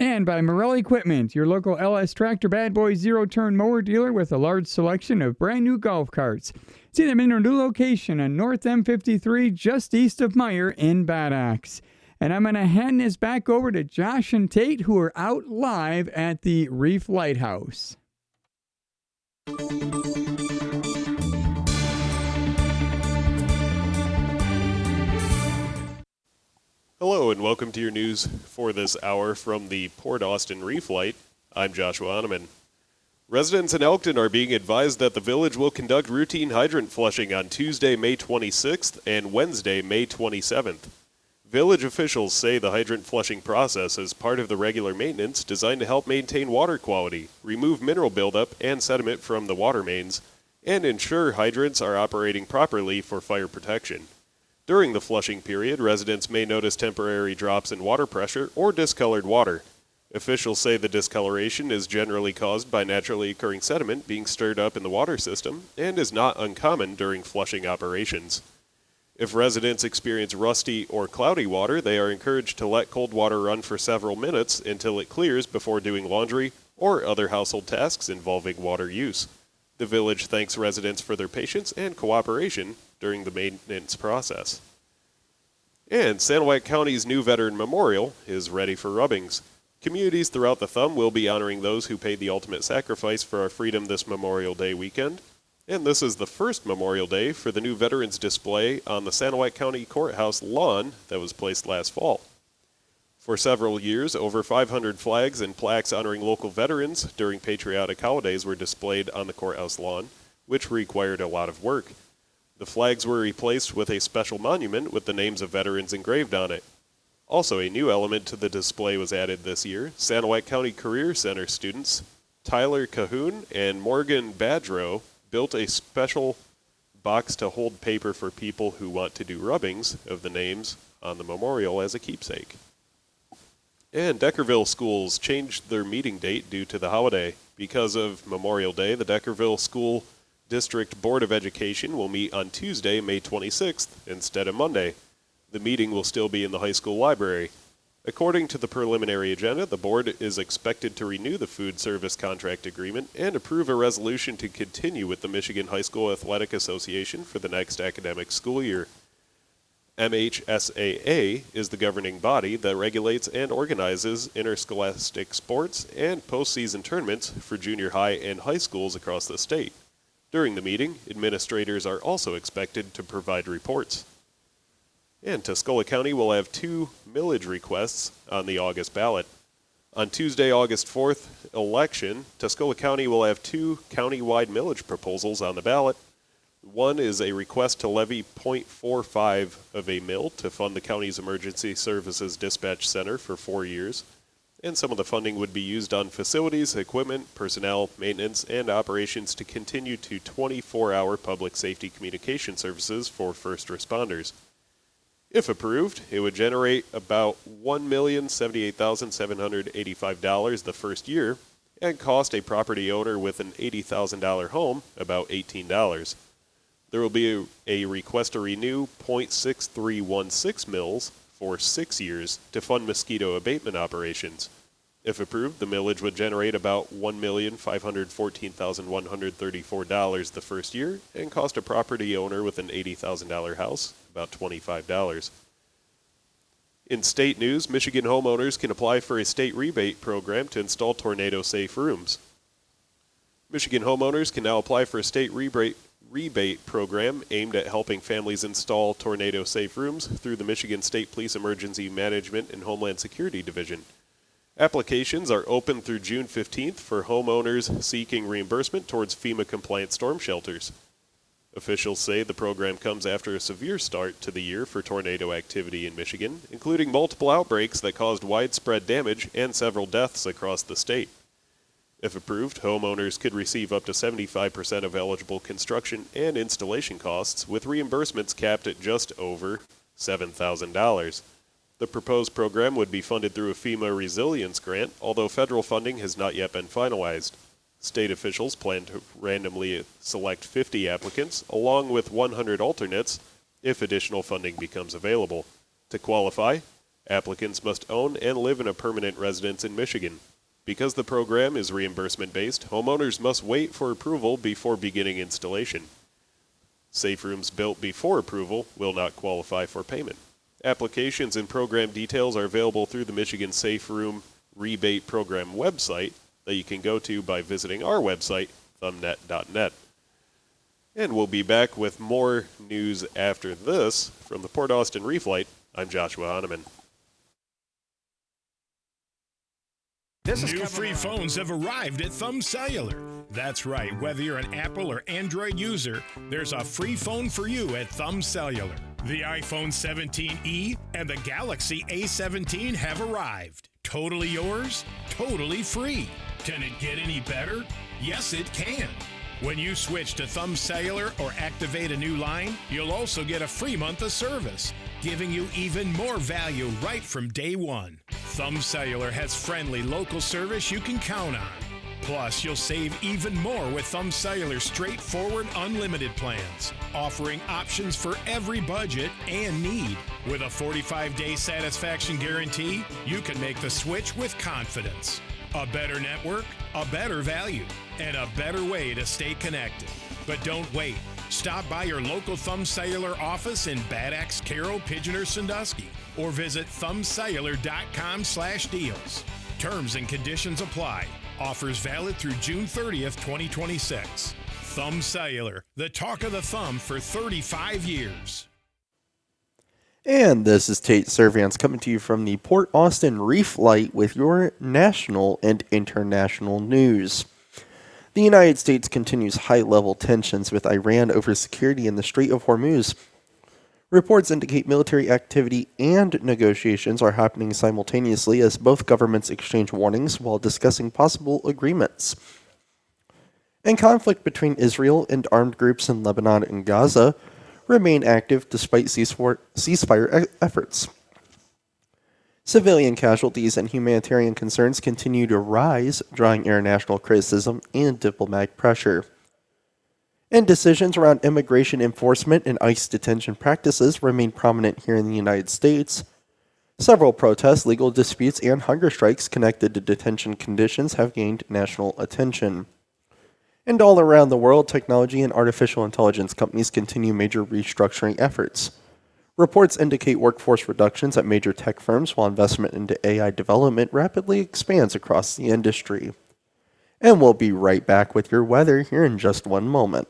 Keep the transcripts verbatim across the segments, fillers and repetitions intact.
And by Morelli Equipment, your local L S Tractor Bad Boy zero-turn mower dealer with a large selection of brand new golf carts. See them in their new location on North M fifty-three, just east of Meyer in Bad Axe. And I'm going to hand this back over to Josh and Tate, who are out live at the Reef Lighthouse. Hello and welcome to your news for this hour from the Port Austin Reef Light. I'm Joshua Oneman. Residents in Elkton are being advised that the village will conduct routine hydrant flushing on Tuesday, May twenty-sixth and Wednesday, May twenty-seventh. Village officials say the hydrant flushing process is part of the regular maintenance designed to help maintain water quality, remove mineral buildup and sediment from the water mains, and ensure hydrants are operating properly for fire protection. During the flushing period, residents may notice temporary drops in water pressure or discolored water. Officials say the discoloration is generally caused by naturally occurring sediment being stirred up in the water system and is not uncommon during flushing operations. If residents experience rusty or cloudy water, they are encouraged to let cold water run for several minutes until it clears before doing laundry or other household tasks involving water use. The village thanks residents for their patience and cooperation during the maintenance process. And Sanilac County's new Veteran Memorial is ready for rubbings. Communities throughout the Thumb will be honoring those who paid the ultimate sacrifice for our freedom this Memorial Day weekend. And this is the first Memorial Day for the new Veterans display on the Sanilac County Courthouse lawn that was placed last fall. For several years, over five hundred flags and plaques honoring local veterans during patriotic holidays were displayed on the courthouse lawn, which required a lot of work. The flags were replaced with a special monument with the names of veterans engraved on it. Also, a new element to the display was added this year. Sanilac County Career Center students Tyler Cahoon and Morgan Badrow built a special box to hold paper for people who want to do rubbings of the names on the memorial as a keepsake. And Deckerville schools changed their meeting date due to the holiday. Because of Memorial Day, the Deckerville School District Board of Education will meet on Tuesday, May twenty-sixth, instead of Monday. The meeting will still be in the high school library. According to the preliminary agenda, the board is expected to renew the food service contract agreement and approve a resolution to continue with the Michigan High School Athletic Association for the next academic school year. M H S A A is the governing body that regulates and organizes interscholastic sports and postseason tournaments for junior high and high schools across the state. During the meeting, administrators are also expected to provide reports. And Tuscola County will have two millage requests on the August ballot. On Tuesday, August fourth election, Tuscola County will have two county-wide millage proposals on the ballot. One is a request to levy zero point four five of a mill to fund the county's Emergency Services Dispatch Center for four years. And some of the funding would be used on facilities, equipment, personnel, maintenance, and operations to continue to twenty-four hour public safety communication services for first responders. If approved, it would generate about one million seventy-eight thousand seven hundred eighty-five dollars the first year and cost a property owner with an eighty thousand dollars home about eighteen dollars. There will be a, a request to renew zero point six three one six mills for six years to fund mosquito abatement operations. If approved, the millage would generate about one million five hundred fourteen thousand one hundred thirty-four dollars the first year and cost a property owner with an eighty thousand dollars house about twenty-five dollars. In state news, Michigan homeowners can apply for a state rebate program to install tornado-safe rooms. Michigan homeowners can now apply for a state rebate rebate program aimed at helping families install tornado-safe rooms through the Michigan State Police Emergency Management and Homeland Security Division. Applications are open through June fifteenth for homeowners seeking reimbursement towards FEMA-compliant storm shelters. Officials say the program comes after a severe start to the year for tornado activity in Michigan, including multiple outbreaks that caused widespread damage and several deaths across the state. If approved, homeowners could receive up to seventy-five percent of eligible construction and installation costs, with reimbursements capped at just over seven thousand dollars. The proposed program would be funded through a FEMA resilience grant, although federal funding has not yet been finalized. State officials plan to randomly select fifty applicants, along with one hundred alternates, if additional funding becomes available. To qualify, Applicants must own and live in a permanent residence in Michigan. Because the program is reimbursement-based, homeowners must wait for approval before beginning installation. Safe rooms built before approval will not qualify for payment. Applications and program details are available through the Michigan Safe Room Rebate Program website that you can go to by visiting our website, thumbnet dot net. And we'll be back with more news after this. From the Port Austin Reflight, I'm Joshua Hahnemann. New free phones have arrived at Thumb Cellular. That's right, whether you're an Apple or Android user, there's a free phone for you at Thumb Cellular. The iPhone seventeen e and the Galaxy A seventeen have arrived. Totally yours, totally free. Can it get any better? Yes, it can. When you switch to Thumb Cellular or activate a new line, you'll also get a free month of service, giving you even more value right from day one. Thumb Cellular has friendly local service you can count on. Plus, you'll save even more with Thumb Cellular's straightforward unlimited plans, offering options for every budget and need. With a forty-five day satisfaction guarantee, you can make the switch with confidence. A better network, a better value, and a better way to stay connected. But don't wait. Stop by your local Thumb Cellular office in Bad Axe, Carroll, Pigeon, or Sandusky, or visit thumbcellular dot com slash deals. Terms and conditions apply. Offers valid through June thirtieth, twenty twenty-six. Thumb Cellular, the talk of the thumb for thirty-five years. And this is Tate Servance coming to you from the Port Austin Reflight with your national and international news. The United States continues high-level tensions with Iran over security in the Strait of Hormuz. Reports indicate military activity and negotiations are happening simultaneously as both governments exchange warnings while discussing possible agreements. And conflict between Israel and armed groups in Lebanon and Gaza remain active despite ceasefire efforts. Civilian casualties and humanitarian concerns continue to rise, drawing international criticism and diplomatic pressure. And decisions around immigration enforcement and ICE detention practices remain prominent here in the United States. Several protests, legal disputes, and hunger strikes connected to detention conditions have gained national attention. And all around the world, technology and artificial intelligence companies continue major restructuring efforts. Reports indicate workforce reductions at major tech firms while investment into A I development rapidly expands across the industry. And we'll be right back with your weather here in just one moment.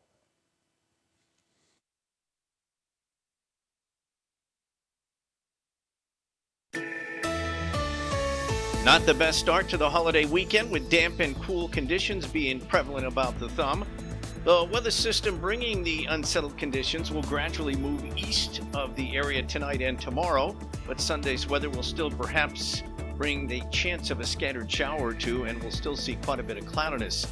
Not the best start to the holiday weekend, with damp and cool conditions being prevalent about the thumb. The weather system bringing the unsettled conditions will gradually move east of the area tonight and tomorrow, but Sunday's weather will still perhaps bring the chance of a scattered shower or two, and we'll still see quite a bit of cloudiness